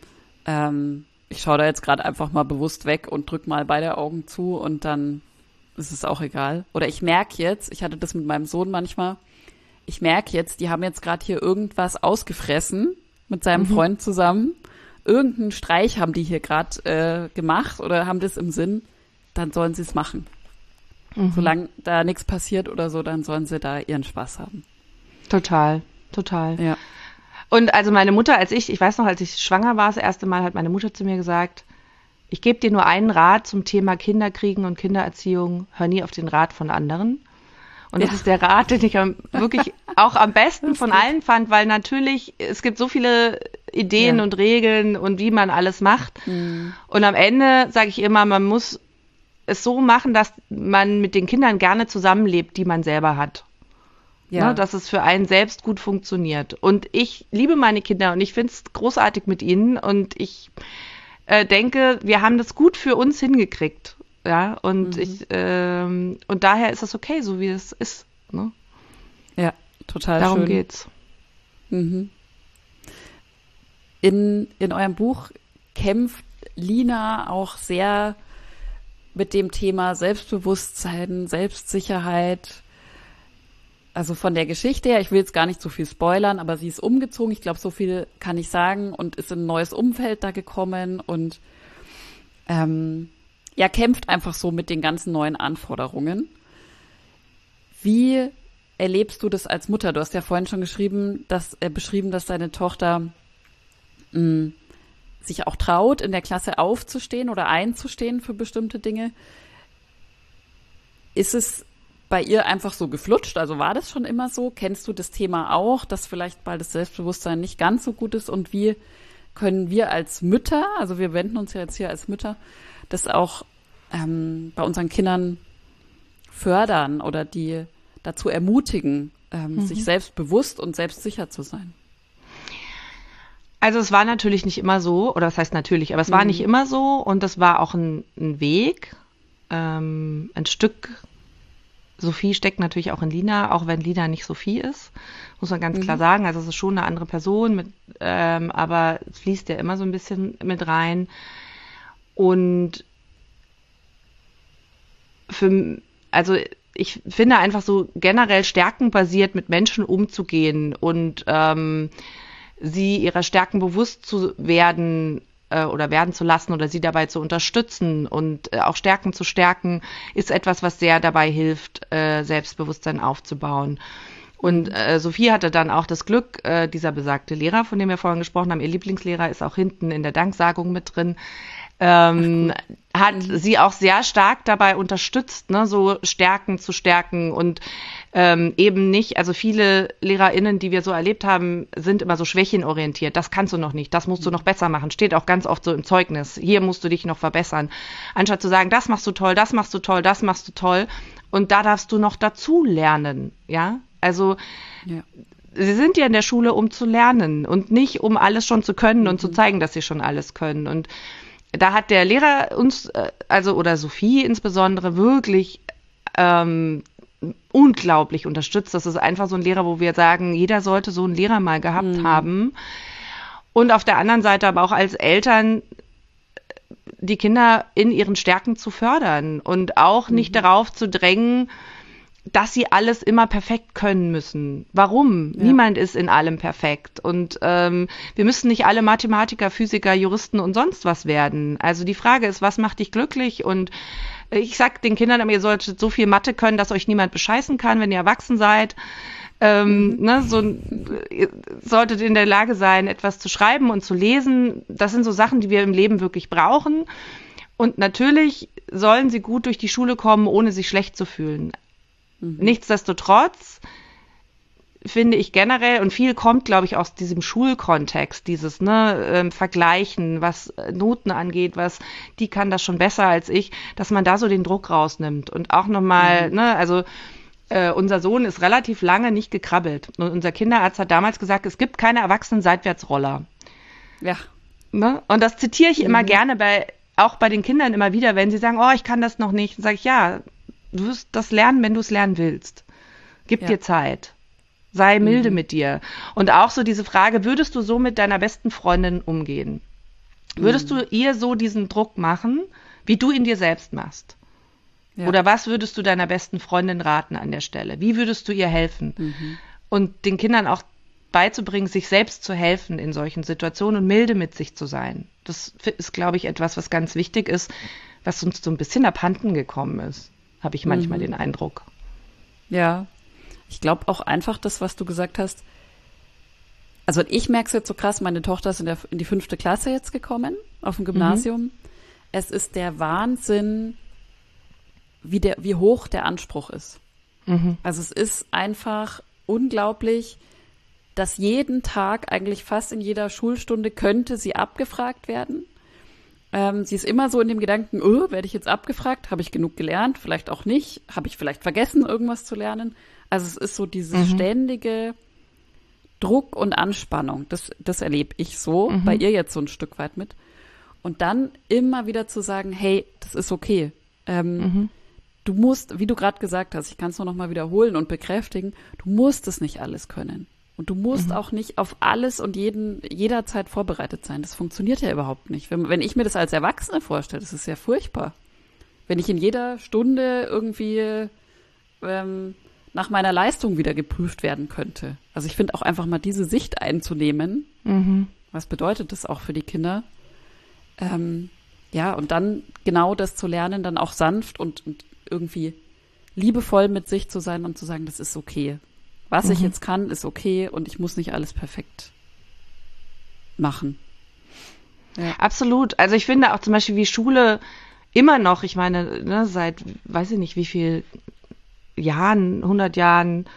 ich schaue da jetzt gerade einfach mal bewusst weg und drück mal beide Augen zu und dann ist es auch egal. Oder ich merke jetzt, ich hatte das mit meinem Sohn manchmal, ich merke jetzt, die haben jetzt gerade hier irgendwas ausgefressen mit seinem Freund zusammen. Irgendeinen Streich haben die hier gerade gemacht oder haben das im Sinn, dann sollen sie es machen. Solange da nichts passiert oder so, dann sollen sie da ihren Spaß haben. Total. Ja. Und also meine Mutter, als ich weiß noch, als ich schwanger war, das erste Mal hat meine Mutter zu mir gesagt, ich gebe dir nur einen Rat zum Thema Kinderkriegen und Kindererziehung, hör nie auf den Rat von anderen. Und das ist der Rat, den ich wirklich auch am besten von allen fand, weil natürlich, es gibt so viele Ideen und Regeln und wie man alles macht. Und am Ende sage ich immer, man muss es so machen, dass man mit den Kindern gerne zusammenlebt, die man selber hat. Ja. Ne, dass es für einen selbst gut funktioniert. Und ich liebe meine Kinder und ich finde es großartig mit ihnen und ich denke, wir haben das gut für uns hingekriegt. Ja, und und daher ist es okay, so wie es ist. Ne? Ja, total Darum schön. geht's. In eurem Buch kämpft Lina auch sehr mit dem Thema Selbstbewusstsein, Selbstsicherheit. Also von der Geschichte her, ich will jetzt gar nicht so viel spoilern, aber sie ist umgezogen, ich glaube, so viel kann ich sagen, und ist in ein neues Umfeld da gekommen und kämpft einfach so mit den ganzen neuen Anforderungen. Wie erlebst du das als Mutter? Du hast ja vorhin schon beschrieben, dass deine Tochter sich auch traut, in der Klasse aufzustehen oder einzustehen für bestimmte Dinge. Ist es bei ihr einfach so geflutscht? Also war das schon immer so? Kennst du das Thema auch, dass vielleicht bald das Selbstbewusstsein nicht ganz so gut ist? Und wie können wir als Mütter, also wir wenden uns ja jetzt hier als Mütter, das auch bei unseren Kindern fördern oder die dazu ermutigen, sich selbstbewusst und selbstsicher zu sein? Also es war natürlich nicht immer so, oder das heißt natürlich, aber es war nicht immer so und das war auch ein Weg, ein Stück. Sophie steckt natürlich auch in Lina, auch wenn Lina nicht Sophie ist, muss man ganz klar sagen. Also es ist schon eine andere Person, aber es fließt ja immer so ein bisschen mit rein. Und ich finde einfach so generell stärkenbasiert mit Menschen umzugehen und sie ihrer Stärken bewusst zu werden oder werden zu lassen oder sie dabei zu unterstützen und auch Stärken zu stärken, ist etwas, was sehr dabei hilft, Selbstbewusstsein aufzubauen. Und Sophie hatte dann auch das Glück, dieser besagte Lehrer, von dem wir vorhin gesprochen haben, ihr Lieblingslehrer ist auch hinten in der Danksagung mit drin, hat sie auch sehr stark dabei unterstützt, ne, so Stärken zu stärken und eben nicht, also viele LehrerInnen, die wir so erlebt haben, sind immer so schwächenorientiert. Das kannst du noch nicht, das musst du noch besser machen. Steht auch ganz oft so im Zeugnis. Hier musst du dich noch verbessern. Anstatt zu sagen, das machst du toll, das machst du toll, das machst du toll. Und da darfst du noch dazu lernen, ja. Also sie sind ja in der Schule, um zu lernen und nicht, um alles schon zu können und zu zeigen, dass sie schon alles können. Und da hat der Lehrer uns, oder Sophie insbesondere, wirklich unglaublich unterstützt. Das ist einfach so ein Lehrer, wo wir sagen, jeder sollte so einen Lehrer mal gehabt haben. Und auf der anderen Seite aber auch als Eltern die Kinder in ihren Stärken zu fördern und auch nicht darauf zu drängen, dass sie alles immer perfekt können müssen. Warum? Ja. Niemand ist in allem perfekt. Und wir müssen nicht alle Mathematiker, Physiker, Juristen und sonst was werden. Also die Frage ist, was macht dich glücklich und Ich sag den Kindern immer, ihr solltet so viel Mathe können, dass euch niemand bescheißen kann, wenn ihr erwachsen seid. Ihr solltet in der Lage sein, etwas zu schreiben und zu lesen. Das sind so Sachen, die wir im Leben wirklich brauchen. Und natürlich sollen sie gut durch die Schule kommen, ohne sich schlecht zu fühlen. Nichtsdestotrotz finde ich generell, und viel kommt, glaube ich, aus diesem Schulkontext, dieses Vergleichen, was Noten angeht, die kann das schon besser als ich, dass man da so den Druck rausnimmt. Und auch nochmal, unser Sohn ist relativ lange nicht gekrabbelt. Und unser Kinderarzt hat damals gesagt, es gibt keine Erwachsenen-Seitwärtsroller. Ja. Ne? Und das zitiere ich immer gerne auch bei den Kindern immer wieder, wenn sie sagen, oh, ich kann das noch nicht. Dann sage ich, ja, du wirst das lernen, wenn du es lernen willst. Gib dir Zeit. Sei milde mit dir. Und auch so diese Frage, würdest du so mit deiner besten Freundin umgehen? Würdest du ihr so diesen Druck machen, wie du ihn dir selbst machst? Ja. Oder was würdest du deiner besten Freundin raten an der Stelle? Wie würdest du ihr helfen? Und den Kindern auch beizubringen, sich selbst zu helfen in solchen Situationen und milde mit sich zu sein. Das ist, glaube ich, etwas, was ganz wichtig ist, was uns so ein bisschen abhanden gekommen ist, habe ich manchmal den Eindruck. Ja. Ich glaube auch einfach das, was du gesagt hast. Also ich merke es jetzt so krass, meine Tochter ist in die 5. Klasse jetzt gekommen, auf dem Gymnasium. Es ist der Wahnsinn, wie hoch der Anspruch ist. Also es ist einfach unglaublich, dass jeden Tag, eigentlich fast in jeder Schulstunde, könnte sie abgefragt werden. Sie ist immer so in dem Gedanken, werde ich jetzt abgefragt? Habe ich genug gelernt? Vielleicht auch nicht. Habe ich vielleicht vergessen, irgendwas zu lernen? Also es ist so dieses ständige Druck und Anspannung. Das erlebe ich so, bei ihr jetzt so ein Stück weit mit. Und dann immer wieder zu sagen, hey, das ist okay. Du musst, wie du gerade gesagt hast, ich kann es nur noch mal wiederholen und bekräftigen, du musst es nicht alles können. Und du musst auch nicht auf alles und jederzeit vorbereitet sein. Das funktioniert ja überhaupt nicht. Wenn ich mir das als Erwachsene vorstelle, das ist ja furchtbar. Wenn ich in jeder Stunde irgendwie nach meiner Leistung wieder geprüft werden könnte. Also ich finde auch einfach mal diese Sicht einzunehmen. Was bedeutet das auch für die Kinder? Und dann genau das zu lernen, dann auch sanft und irgendwie liebevoll mit sich zu sein und zu sagen, das ist okay. Was ich jetzt kann, ist okay und ich muss nicht alles perfekt machen. Ja. Absolut. Also ich finde auch zum Beispiel, wie Schule immer noch, ich meine, seit, weiß ich nicht, wie viel Jahren, 100 Jahren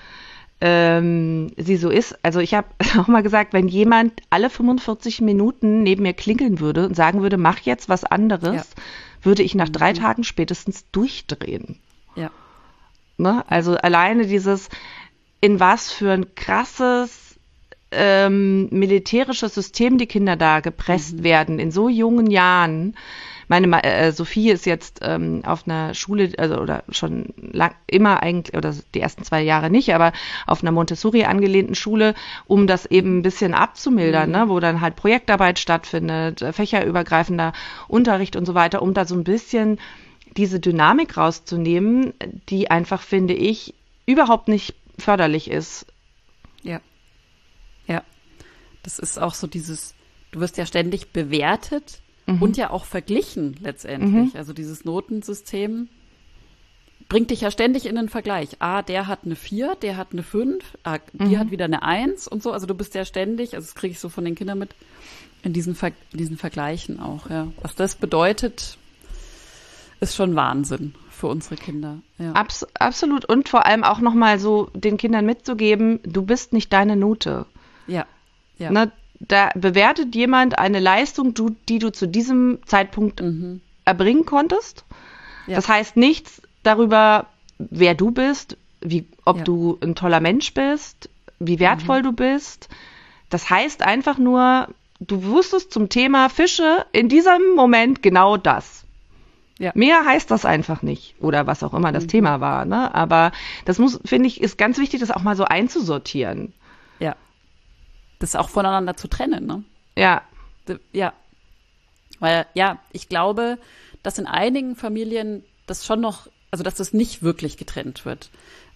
sie so ist. Also ich habe auch mal gesagt, wenn jemand alle 45 Minuten neben mir klingeln würde und sagen würde, mach jetzt was anderes, würde ich nach 3 Tagen spätestens durchdrehen. Ja. Ne? Also alleine dieses, in was für ein krasses militärisches System die Kinder da gepresst werden, in so jungen Jahren. Meine Sophie ist jetzt auf einer Schule, oder schon immer eigentlich, oder die ersten 2 Jahre nicht, aber auf einer Montessori angelehnten Schule, um das eben ein bisschen abzumildern, ne, wo dann halt Projektarbeit stattfindet, fächerübergreifender Unterricht und so weiter, um da so ein bisschen diese Dynamik rauszunehmen, die einfach, finde ich, überhaupt nicht förderlich ist. Ja. Ja. Das ist auch so dieses, du wirst ja ständig bewertet und ja auch verglichen letztendlich. Also dieses Notensystem bringt dich ja ständig in den Vergleich. Der hat eine 4, der hat eine 5, die hat wieder eine 1 und so. Also du bist ja ständig, also das kriege ich so von den Kindern mit, in diesen Vergleichen auch. Ja. Was das bedeutet, ist schon Wahnsinn für unsere Kinder. Ja. Absolut. Und vor allem auch nochmal so den Kindern mitzugeben, du bist nicht deine Note. Ja. Ja. Ne, da bewertet jemand eine Leistung, die du zu diesem Zeitpunkt erbringen konntest. Ja. Das heißt nichts darüber, wer du bist, ob du ein toller Mensch bist, wie wertvoll du bist. Das heißt einfach nur, du wusstest zum Thema Fische in diesem Moment genau das. Ja. Mehr heißt das einfach nicht. Oder was auch immer das Thema war. Ne? Aber das finde ich, ist ganz wichtig, das auch mal so einzusortieren. Ja. Das auch voneinander zu trennen, ne? Ja. Ja. Weil, ich glaube, dass in einigen Familien das schon noch, also dass das nicht wirklich getrennt wird.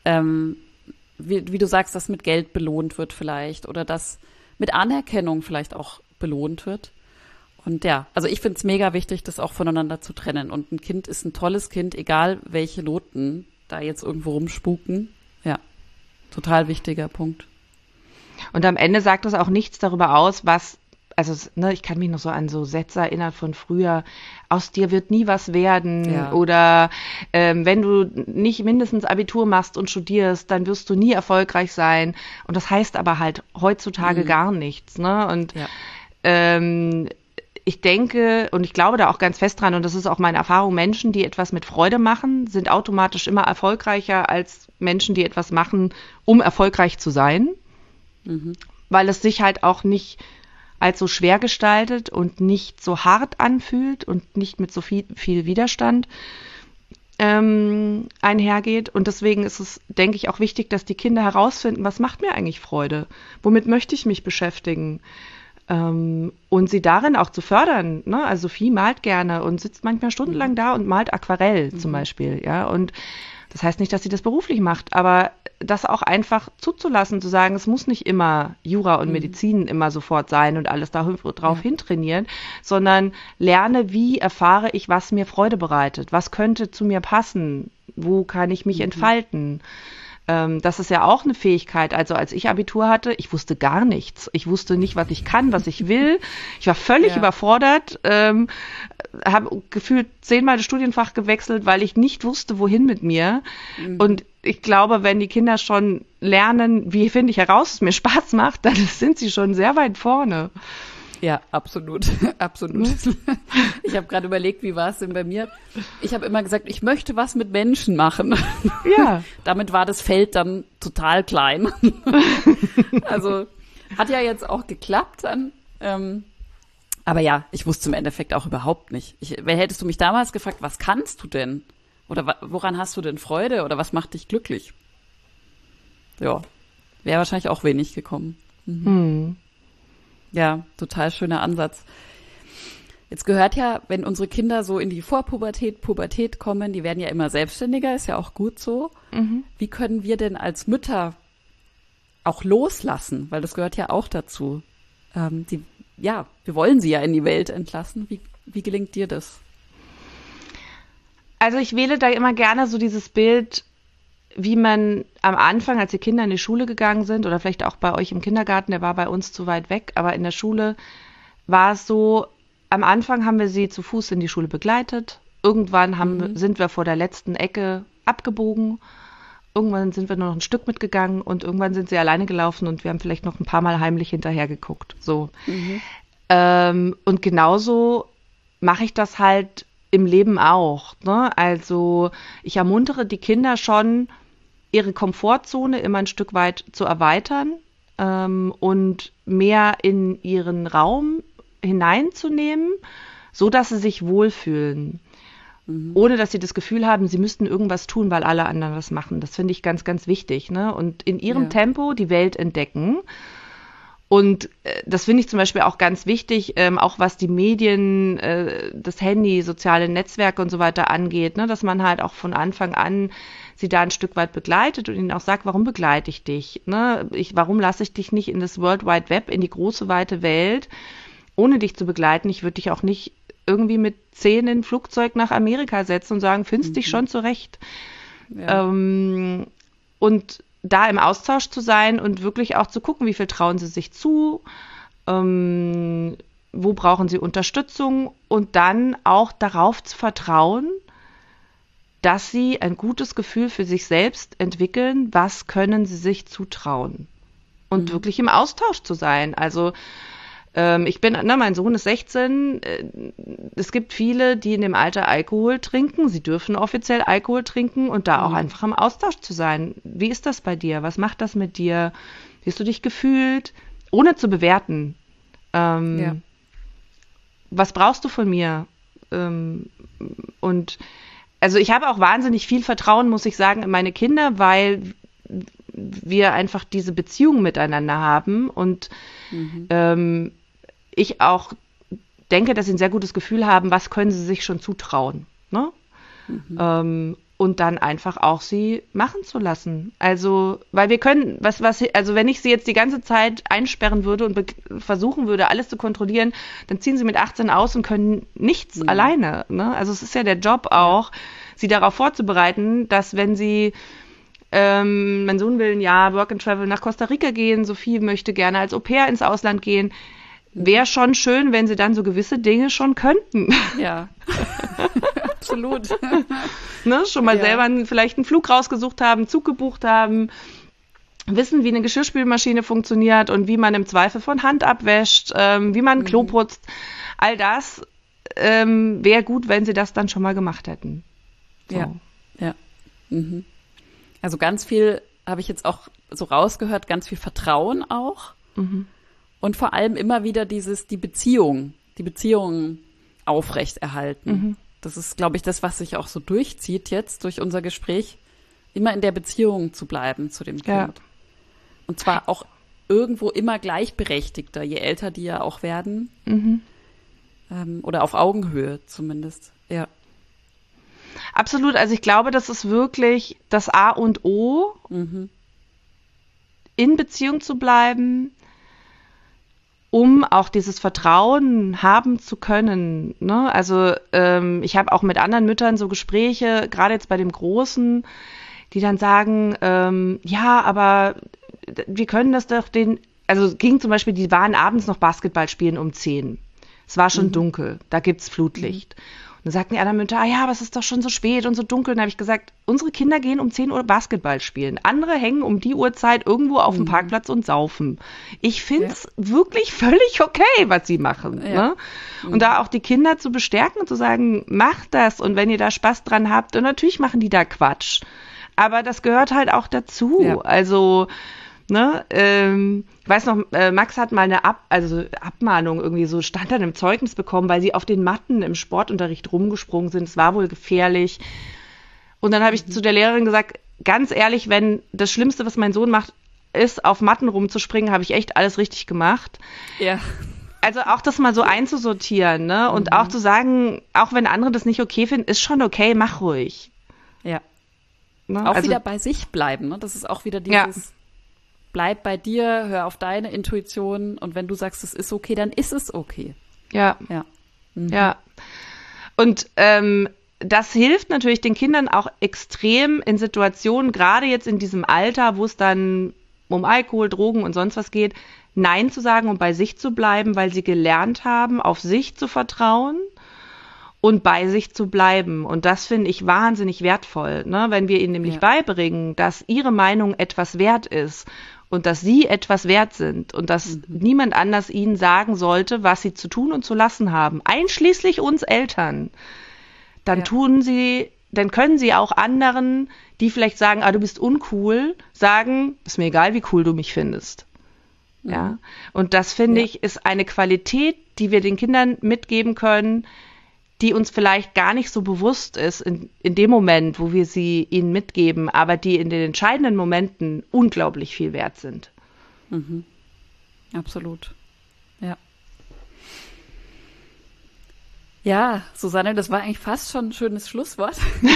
Wie du sagst, dass mit Geld belohnt wird vielleicht oder dass mit Anerkennung vielleicht auch belohnt wird. Und ja, also ich finde es mega wichtig, das auch voneinander zu trennen. Und ein Kind ist ein tolles Kind, egal welche Noten da jetzt irgendwo rumspuken. Ja, total wichtiger Punkt. Und am Ende sagt das auch nichts darüber aus, was, also ne, ich kann mich noch so an so Sätze erinnern von früher, aus dir wird nie was werden, Ja. oder wenn du nicht mindestens Abitur machst und studierst, dann wirst du nie erfolgreich sein. Und das heißt aber halt heutzutage gar nichts. Ne? Und Ja. Ich denke und ich glaube da auch ganz fest dran, und das ist auch meine Erfahrung, Menschen, die etwas mit Freude machen, sind automatisch immer erfolgreicher als Menschen, die etwas machen, um erfolgreich zu sein, weil es sich halt auch nicht als so schwer gestaltet und nicht so hart anfühlt und nicht mit so viel Widerstand einhergeht. Und deswegen ist es, denke ich, auch wichtig, dass die Kinder herausfinden, was macht mir eigentlich Freude? Womit möchte ich mich beschäftigen? Und sie darin auch zu fördern. Ne? Also Sophie malt gerne und sitzt manchmal stundenlang da und malt Aquarell zum Beispiel. Ja? Und das heißt nicht, dass sie das beruflich macht, aber das auch einfach zuzulassen, zu sagen, es muss nicht immer Jura und Medizin immer sofort sein und alles darauf hintrainieren, sondern lerne, wie erfahre ich, was mir Freude bereitet, was könnte zu mir passen, wo kann ich mich entfalten. Das ist ja auch eine Fähigkeit. Also als ich Abitur hatte, ich wusste gar nichts. Ich wusste nicht, was ich kann, was ich will. Ich war völlig überfordert, habe gefühlt 10-mal das Studienfach gewechselt, weil ich nicht wusste, wohin mit mir. Und ich glaube, wenn die Kinder schon lernen, wie finde ich heraus, was mir Spaß macht, dann sind sie schon sehr weit vorne. Ja, absolut, absolut. Ich habe gerade überlegt, wie war es denn bei mir? Ich habe immer gesagt, ich möchte was mit Menschen machen. Ja. Damit war das Feld dann total klein. Also hat ja jetzt auch geklappt dann. Aber ja, ich wusste im Endeffekt auch überhaupt nicht. Hättest du mich damals gefragt, was kannst du denn? Oder woran hast du denn Freude? Oder was macht dich glücklich? Ja, wäre wahrscheinlich auch wenig gekommen. Ja, total schöner Ansatz. Jetzt gehört ja, wenn unsere Kinder so in die Pubertät kommen, die werden ja immer selbstständiger, ist ja auch gut so. Wie können wir denn als Mütter auch loslassen? Weil das gehört ja auch dazu. Wir wollen sie ja in die Welt entlassen. Wie gelingt dir das? Also ich wähle da immer gerne so dieses Bild, wie man am Anfang, als die Kinder in die Schule gegangen sind, oder vielleicht auch bei euch im Kindergarten, der war bei uns zu weit weg, aber in der Schule war es so, am Anfang haben wir sie zu Fuß in die Schule begleitet. Irgendwann sind wir vor der letzten Ecke abgebogen. Irgendwann sind wir nur noch ein Stück mitgegangen und irgendwann sind sie alleine gelaufen und wir haben vielleicht noch ein paar Mal heimlich hinterher geguckt. So. Und genauso mache ich das halt im Leben auch. Ne? Also ich ermuntere die Kinder schon, ihre Komfortzone immer ein Stück weit zu erweitern und mehr in ihren Raum hineinzunehmen, so dass sie sich wohlfühlen. Ohne dass sie das Gefühl haben, sie müssten irgendwas tun, weil alle anderen was machen. Das finde ich ganz, ganz wichtig. Ne? Und in ihrem Tempo die Welt entdecken. Und das finde ich zum Beispiel auch ganz wichtig, auch was die Medien, das Handy, soziale Netzwerke und so weiter angeht, ne? Dass man halt auch von Anfang an sie da ein Stück weit begleitet und ihnen auch sagt, warum begleite ich dich? Ne? Warum lasse ich dich nicht in das World Wide Web, in die große, weite Welt, ohne dich zu begleiten? Ich würde dich auch nicht irgendwie mit 10 in ein Flugzeug nach Amerika setzen und sagen, findest dich schon zurecht. Ja. Und da im Austausch zu sein und wirklich auch zu gucken, wie viel trauen sie sich zu, wo brauchen sie Unterstützung und dann auch darauf zu vertrauen, dass sie ein gutes Gefühl für sich selbst entwickeln, was können sie sich zutrauen und wirklich im Austausch zu sein. Also mein Sohn ist 16, es gibt viele, die in dem Alter Alkohol trinken, sie dürfen offiziell Alkohol trinken und da auch einfach im Austausch zu sein. Wie ist das bei dir? Was macht das mit dir? Wie hast du dich gefühlt? Ohne zu bewerten. Was brauchst du von mir? Und also ich habe auch wahnsinnig viel Vertrauen, muss ich sagen, in meine Kinder, weil wir einfach diese Beziehung miteinander haben und ich auch denke, dass sie ein sehr gutes Gefühl haben, was können sie sich schon zutrauen. Ne? Und und dann einfach auch sie machen zu lassen. Also, weil wir können, also wenn ich sie jetzt die ganze Zeit einsperren würde und versuchen würde, alles zu kontrollieren, dann ziehen sie mit 18 aus und können nichts alleine. Ne? Also es ist ja der Job auch, sie darauf vorzubereiten, dass wenn sie mein Sohn will ein Jahr Work and Travel nach Costa Rica gehen, Sophie möchte gerne als Au-pair ins Ausland gehen. Wäre schon schön, wenn sie dann so gewisse Dinge schon könnten. Ja, absolut. Ne? Schon mal selber vielleicht einen Flug rausgesucht haben, einen Zug gebucht haben, wissen, wie eine Geschirrspülmaschine funktioniert und wie man im Zweifel von Hand abwäscht, wie man ein Klo putzt. All das wäre gut, wenn sie das dann schon mal gemacht hätten. So. Ja. Mhm. Also ganz viel habe ich jetzt auch so rausgehört, ganz viel Vertrauen auch. Mhm. Und vor allem immer wieder die Beziehung aufrechterhalten. Mhm. Das ist, glaube ich, das, was sich auch so durchzieht jetzt durch unser Gespräch, immer in der Beziehung zu bleiben zu dem Kind. Ja. Und zwar auch irgendwo immer gleichberechtigter, je älter die ja auch werden. Mhm. Oder auf Augenhöhe zumindest, ja. Absolut, also ich glaube, das ist wirklich das A und O, in Beziehung zu bleiben, um auch dieses Vertrauen haben zu können. Ne? Also ich habe auch mit anderen Müttern so Gespräche, gerade jetzt bei dem Großen, die dann sagen, ja, aber wir können das doch also es ging zum Beispiel, die waren abends noch Basketball spielen um 10. Es war schon dunkel, da gibt's Flutlicht. Und dann sagten die anderen Mütter, ja, aber es ist doch schon so spät und so dunkel. Und dann habe ich gesagt, unsere Kinder gehen um 10 Uhr Basketball spielen. Andere hängen um die Uhrzeit irgendwo auf dem Parkplatz und saufen. Ich finde es wirklich völlig okay, was sie machen. Ja. Ne? Und da auch die Kinder zu bestärken und zu sagen, macht das. Und wenn ihr da Spaß dran habt, und natürlich machen die da Quatsch. Aber das gehört halt auch dazu. Ja. Also, ne, ich weiß noch, Max hat mal eine Abmahnung irgendwie so, stand dann im Zeugnis bekommen, weil sie auf den Matten im Sportunterricht rumgesprungen sind. Es war wohl gefährlich. Und dann habe ich zu der Lehrerin gesagt, ganz ehrlich, wenn das Schlimmste, was mein Sohn macht, ist, auf Matten rumzuspringen, habe ich echt alles richtig gemacht. Ja. Also auch das mal so einzusortieren, ne? Und auch zu sagen, auch wenn andere das nicht okay finden, ist schon okay, mach ruhig. Ja. Ne? Auch wieder bei sich bleiben, ne? Das ist auch wieder dieses bleib bei dir, hör auf deine Intuition und wenn du sagst, es ist okay, dann ist es okay. Ja. Ja. Ja. Und das hilft natürlich den Kindern auch extrem in Situationen, gerade jetzt in diesem Alter, wo es dann um Alkohol, Drogen und sonst was geht, Nein zu sagen und bei sich zu bleiben, weil sie gelernt haben, auf sich zu vertrauen und bei sich zu bleiben. Und das finde ich wahnsinnig wertvoll, ne? Wenn wir ihnen nämlich beibringen, dass ihre Meinung etwas wert ist und dass sie etwas wert sind und dass niemand anders ihnen sagen sollte, was sie zu tun und zu lassen haben, einschließlich uns Eltern, dann dann können sie auch anderen, die vielleicht sagen, du bist uncool, sagen, ist mir egal, wie cool du mich findest. Ja. Und das, finde ich, ist eine Qualität, die wir den Kindern mitgeben können, die uns vielleicht gar nicht so bewusst ist in dem Moment, wo wir sie ihnen mitgeben, aber die in den entscheidenden Momenten unglaublich viel wert sind. Mhm. Absolut. Ja. Ja, Susanne, das war eigentlich fast schon ein schönes Schlusswort.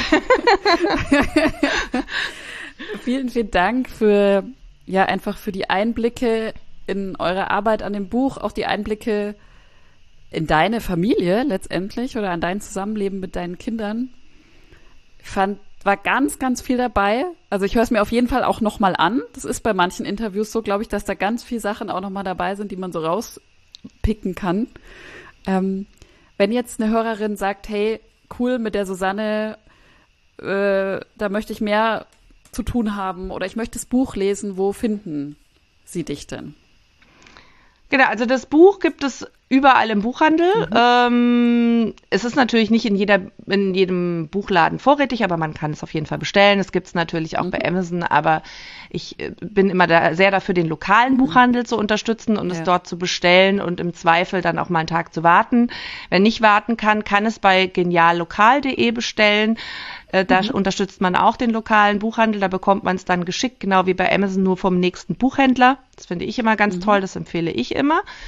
Vielen, vielen Dank einfach für die Einblicke in eure Arbeit an dem Buch, auch die Einblicke in deine Familie letztendlich oder an dein Zusammenleben mit deinen Kindern. Ich war ganz, ganz viel dabei. Also ich höre es mir auf jeden Fall auch nochmal an. Das ist bei manchen Interviews so, glaube ich, dass da ganz viele Sachen auch nochmal dabei sind, die man so rauspicken kann. Wenn jetzt eine Hörerin sagt, hey, cool, mit der Susanne, da möchte ich mehr zu tun haben oder ich möchte das Buch lesen, wo finden sie dich denn? Genau, also das Buch gibt es überall im Buchhandel. Es ist natürlich nicht in jedem Buchladen vorrätig, aber man kann es auf jeden Fall bestellen. Es gibt es natürlich auch bei Amazon, aber ich bin immer sehr dafür, den lokalen Buchhandel zu unterstützen und es dort zu bestellen und im Zweifel dann auch mal einen Tag zu warten. Wer nicht warten kann es bei geniallokal.de bestellen. Da unterstützt man auch den lokalen Buchhandel, da bekommt man es dann geschickt, genau wie bei Amazon, nur vom nächsten Buchhändler. Das finde ich immer ganz toll, das empfehle ich immer.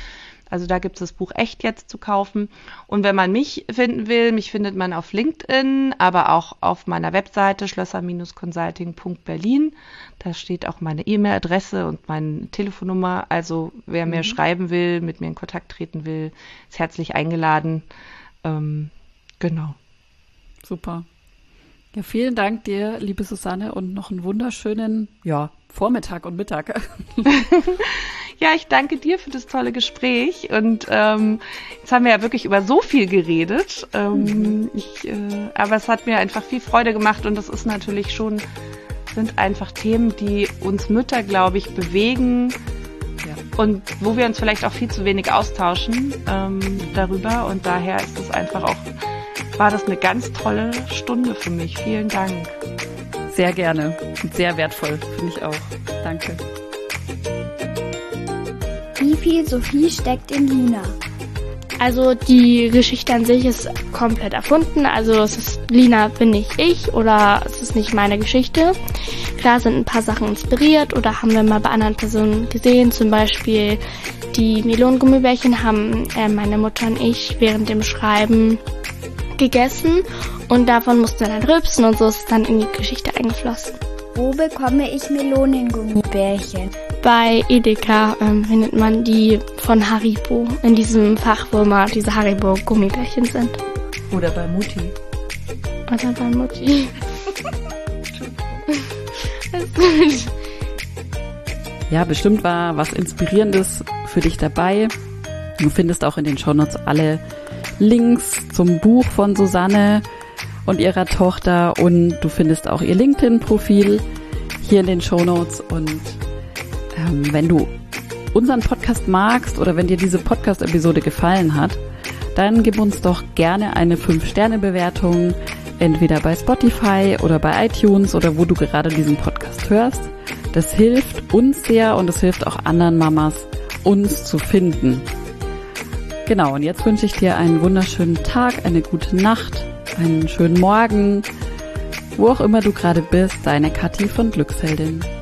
Also da gibt es das Buch Echt jetzt zu kaufen. Und wenn man mich finden will, mich findet man auf LinkedIn, aber auch auf meiner Webseite schlösser-consulting.berlin. Da steht auch meine E-Mail-Adresse und meine Telefonnummer. Also wer mir schreiben will, mit mir in Kontakt treten will, ist herzlich eingeladen. Genau. Super. Ja, vielen Dank dir, liebe Susanne, und noch einen wunderschönen, Vormittag und Mittag. Ja, ich danke dir für das tolle Gespräch und jetzt haben wir ja wirklich über so viel geredet, aber es hat mir einfach viel Freude gemacht und das ist natürlich sind einfach Themen, die uns Mütter, glaube ich, bewegen und wo wir uns vielleicht auch viel zu wenig austauschen darüber und daher ist es einfach war das eine ganz tolle Stunde für mich. Vielen Dank. Sehr gerne und sehr wertvoll, finde ich auch. Danke. Wie viel Sophie steckt in Lina? Also die Geschichte an sich ist komplett erfunden. Also Lina bin nicht ich oder es ist nicht meine Geschichte. Klar sind ein paar Sachen inspiriert oder haben wir mal bei anderen Personen gesehen. Zum Beispiel die Melonengummibärchen haben meine Mutter und ich während dem Schreiben gegessen und davon mussten wir dann rülpsen und so ist es dann in die Geschichte eingeflossen. Wo bekomme ich Melonengummibärchen? Bei Edeka findet man die von Haribo, in diesem Fach, wo immer diese Haribo-Gummibärchen sind. Oder bei Mutti. Oder bei Mutti. Ja, bestimmt war was Inspirierendes für dich dabei. Du findest auch in den Shownotes alle Links zum Buch von Susanne und ihrer Tochter und du findest auch ihr LinkedIn-Profil hier in den Shownotes und wenn du unseren Podcast magst oder wenn dir diese Podcast-Episode gefallen hat, dann gib uns doch gerne eine 5-Sterne-Bewertung, entweder bei Spotify oder bei iTunes oder wo du gerade diesen Podcast hörst. Das hilft uns sehr und es hilft auch anderen Mamas, uns zu finden. Genau, und jetzt wünsche ich dir einen wunderschönen Tag, eine gute Nacht, einen schönen Morgen, wo auch immer du gerade bist, deine Kathi von Glücksheldin.